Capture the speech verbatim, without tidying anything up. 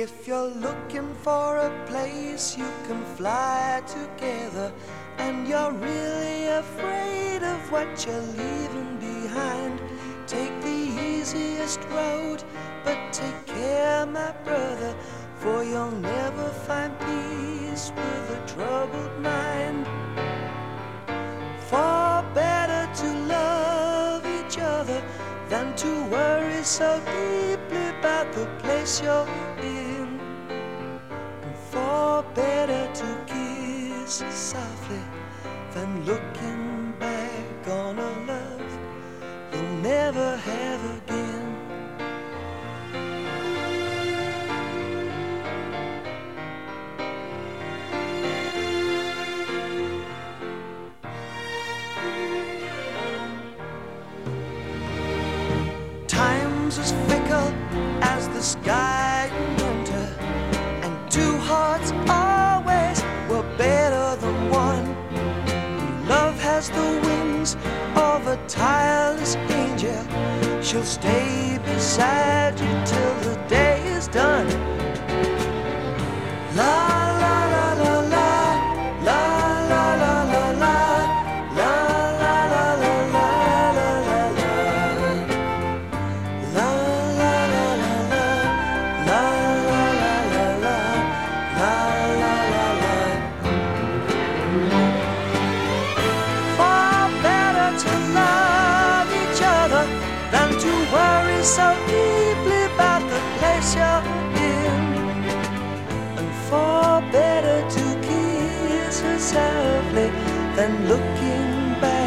If you're looking for a place you can fly together, and you're really afraid of what you're leaving behind, take the easiest road, but take care, my brother, for you'll never find peace with a troubled mind. For better to love each other than to worry so deeply about the place you're in. And for better to kiss softly than looking back on a love you'll never have again. Time's as fickle as the sky in winter, and two hearts always were better than one. Love has the wings of a tireless angel. She'll stay beside you till the day is done. La la la la la, la la la la la, la la la la la la la la, la la la la la, la la la la la, la la la la. Far better to love each other than to worry so deeply about the place you're in, and far better to kiss her softly than looking back